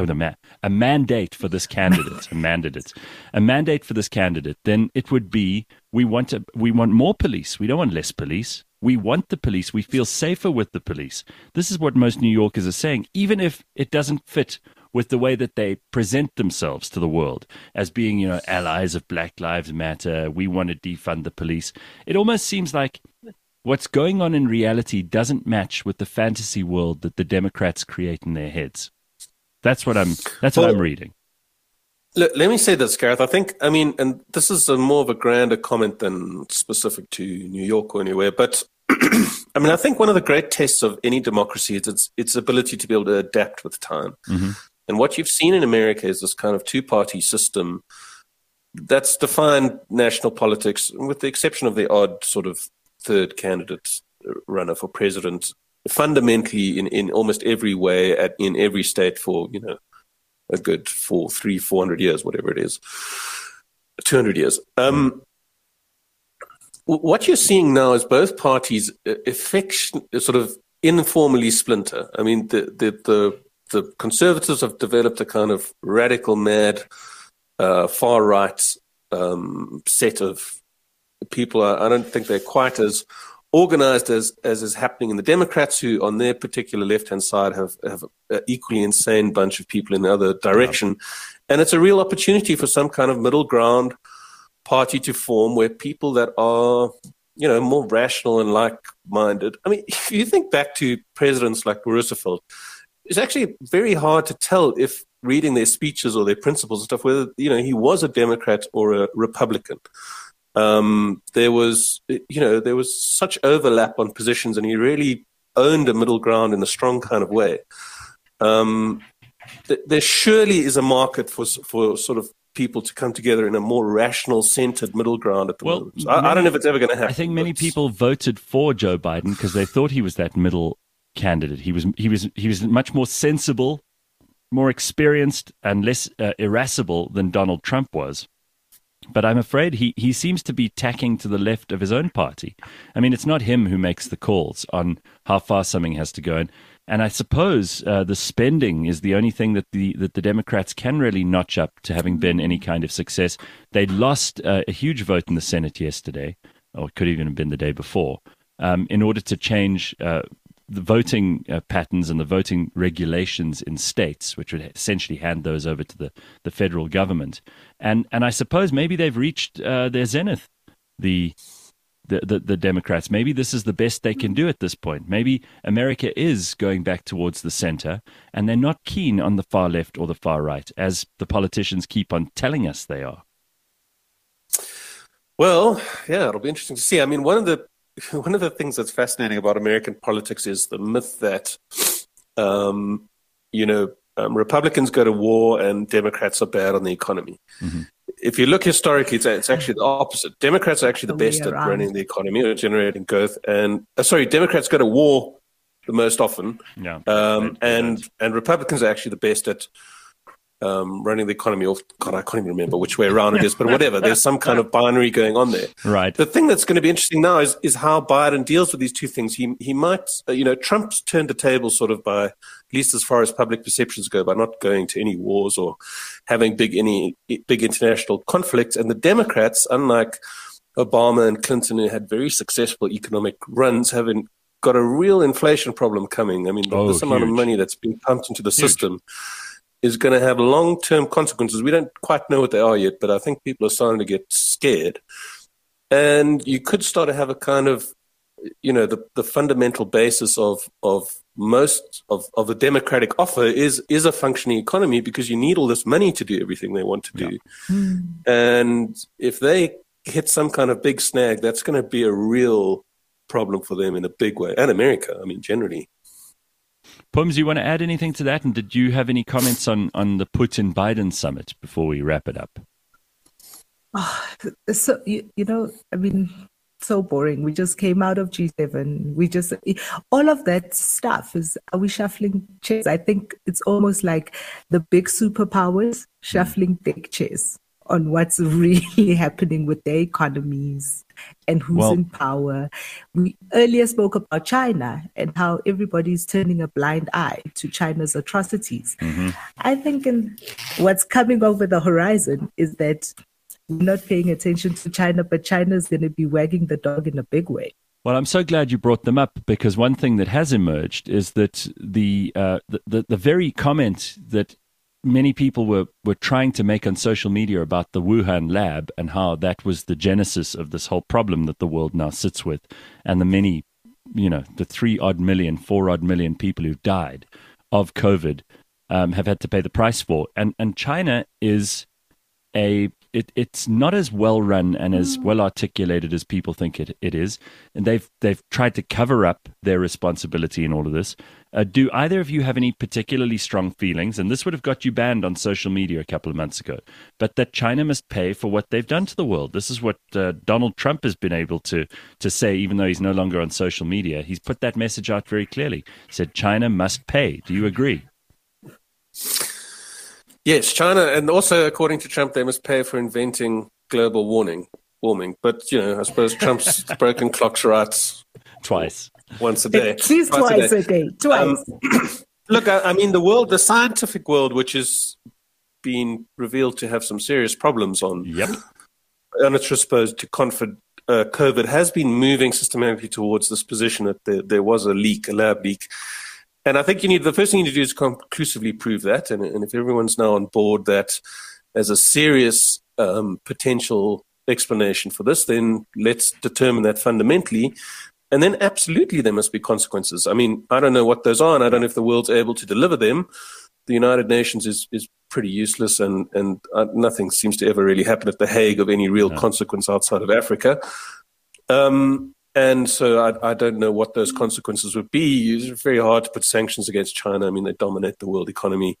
a mandate for this candidate a mandate a mandate for this candidate, then it would be we want to we want more police. We don't want less police. We want the police. We feel safer with the police. This is what most New Yorkers are saying, even if it doesn't fit with the way that they present themselves to the world as being, you know, allies of Black Lives Matter. We want to defund the police. It almost seems like what's going on in reality doesn't match with the fantasy world that the Democrats create in their heads. That's what I'm. That's what Well, I'm reading. Let, let me say this, Gareth. I think, I mean, and this is a more of a grander comment than specific to New York or anywhere, but I mean, I think one of the great tests of any democracy is its, its ability to be able to adapt with time. Mm-hmm. And what you've seen in America is this kind of two-party system that's defined national politics, with the exception of the odd sort of third candidate runner for president, fundamentally in, in almost every way at, in every state for, you know, a good four, three, four hundred years, whatever it is, two hundred years. Um, what you're seeing now is both parties affection, sort of informally splinter. I mean, the, the, the, the conservatives have developed a kind of radical, mad, uh, far right um, set of people. I don't think they're quite as organized as, as is happening in the Democrats, who on their particular left-hand side have, have an equally insane bunch of people in the other direction. Yeah. And it's a real opportunity for some kind of middle ground party to form where people that are, you know, more rational and like-minded. I mean, if you think back to presidents like Roosevelt, it's actually very hard to tell if reading their speeches or their principles and stuff, whether, you know, he was a Democrat or a Republican. Um, there was, you know, there was such overlap on positions, and he really owned a middle ground in a strong kind of way. Um, th- there surely is a market for for sort of people to come together in a more rational, centered middle ground at the well, moment. So I, many, I don't know if it's ever going to happen. I think many but... people voted for Joe Biden because they thought he was that middle candidate. He was he was he was much more sensible, more experienced, and less uh, irascible than Donald Trump was. But I'm afraid he, he seems to be tacking to the left of his own party. I mean, it's not him who makes the calls on how far something has to go. And, and I suppose uh, the spending is the only thing that the that the Democrats can really notch up to having been any kind of success. They lost uh, a huge vote in the Senate yesterday, or it could even have been the day before, um, in order to change uh, the voting uh, patterns and the voting regulations in states, which would essentially hand those over to the, the federal government. And and I suppose maybe they've reached uh, their zenith, the, the, the, the Democrats. Maybe this is the best they can do at this point. Maybe America is going back towards the center, and they're not keen on the far left or the far right, as the politicians keep on telling us they are. Well, yeah, it'll be interesting to see. I mean, one of the One of the things that's fascinating about American politics is the myth that, um, you know, um, Republicans go to war and Democrats are bad on the economy. Mm-hmm. If you look historically, it's, it's actually the opposite. Democrats are actually the best at running the economy or generating growth. And uh, sorry, Democrats go to war the most often. Yeah, um, and and Republicans are actually the best at Um, running the economy off. God, I can't even remember which way around it is, but whatever. There's some kind of binary going on there. Right. The thing that's going to be interesting now is is how Biden deals with these two things. He he might, uh, you know, Trump's turned the table sort of by, at least as far as public perceptions go, by not going to any wars or having big any big international conflicts. And the Democrats, unlike Obama and Clinton, who had very successful economic runs, haven't got a real inflation problem coming. I mean, Oh, this amount of huge. money that's being pumped into the system is going to have long-term consequences. We don't quite know what they are yet, but I think people are starting to get scared. And you could start to have a kind of, you know, the, the fundamental basis of of most of, of the democratic offer is is a functioning economy, because you need all this money to do everything they want to do. Mm. And if they hit some kind of big snag, that's going to be a real problem for them in a big way, and America, I mean, generally. Pums, you want to add anything to that? And did you have any comments on, on the Putin-Biden summit before we wrap it up? Oh, so, you, you know, I mean, so boring. We just came out of G seven. We just, all of that stuff is, are we shuffling chairs? I think it's almost like the big superpowers shuffling big chairs on what's really happening with their economies and who's Well, in power. We earlier spoke about China and how everybody's turning a blind eye to China's atrocities. Mm-hmm. I think in what's coming over the horizon is that we're not paying attention to China, but China's going to be wagging the dog in a big way. Well, I'm so glad you brought them up, because one thing that has emerged is that the uh, the, the, the very comment that many people were, were trying to make on social media about the Wuhan lab and how that was the genesis of this whole problem that the world now sits with, and the many, you know, the three odd million, four odd million people who've died of COVID um, have had to pay the price for. And and China is a it, it's not as well run and as well articulated as people think it, it is, and they've they've tried to cover up their responsibility in all of this. Uh, do either of you have any particularly strong feelings? And this would have got you banned on social media a couple of months ago, but that China must pay for what they've done to the world. This is what uh, Donald Trump has been able to to say, even though he's no longer on social media. He's put that message out very clearly. He said China must pay. Do you agree? Yes, China, and also according to Trump, they must pay for inventing global warming. Warming, but you know, I suppose Trump's broken clocks rights Twice, once a day. At least twice a day. Twice. Um, look, I, I mean, the world, the scientific world, which has been revealed to have some serious problems on, yep, on its response to confid, uh, COVID, has been moving systematically towards this position that there, there was a leak, a lab leak. And I think you need the first thing you need to do is conclusively prove that. And, and if everyone's now on board that as a serious um, potential explanation for this, then let's determine that fundamentally. And then absolutely there must be consequences. I mean, I don't know what those are, and I don't know if the world's able to deliver them. The United Nations is, is pretty useless, and, and uh, nothing seems to ever really happen at The Hague of any real no. consequence outside of Africa. Um, and so I, I don't know what those consequences would be. It's very hard to put sanctions against China. I mean, they dominate the world economy.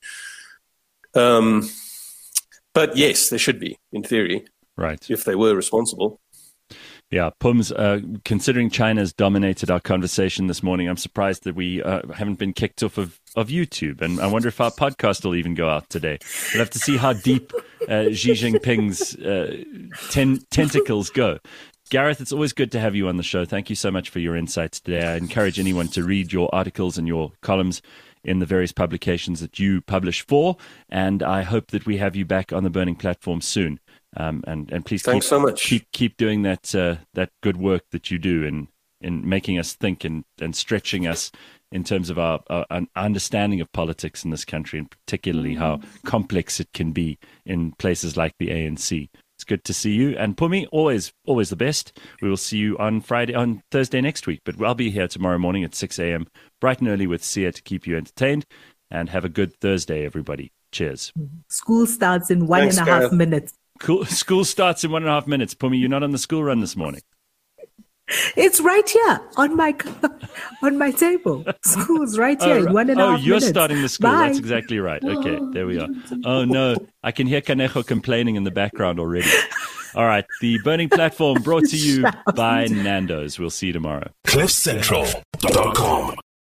Um, but yes, there should be, in theory, right, if they were responsible. Yeah, Pums, uh, considering China's dominated our conversation this morning, I'm surprised that we uh, haven't been kicked off of, of YouTube. And I wonder if our podcast will even go out today. We'll have to see how deep uh, Xi Jinping's uh, ten- tentacles go. Gareth, it's always good to have you on the show. Thank you so much for your insights today. I encourage anyone to read your articles and your columns in the various publications that you publish for. And I hope that we have you back on the Burning Platform soon. Um, and, and please Thanks keep, so much. keep keep doing that uh, that good work that you do in, in making us think and, and stretching us in terms of our, our understanding of politics in this country, and particularly how complex it can be in places like the A N C. It's good to see you. And Pumi, always always the best. We will see you on Friday, on Thursday next week. But I'll be here tomorrow morning at six a.m. bright and early with Sia to keep you entertained. And have a good Thursday, everybody. Cheers. School starts in one Thanks, and a half Gareth. minutes. Cool. School starts in one and a half minutes. Pumi, you're not on the school run this morning. It's right here on my on my table. School's right here Oh, in one and a oh half you're minutes. starting the school. Bye. That's exactly right. Okay, there we are. Oh, no. I can hear Kanejo complaining in the background already. All right. The Burning Platform brought to you by Nando's. We'll see you tomorrow. cliff central dot com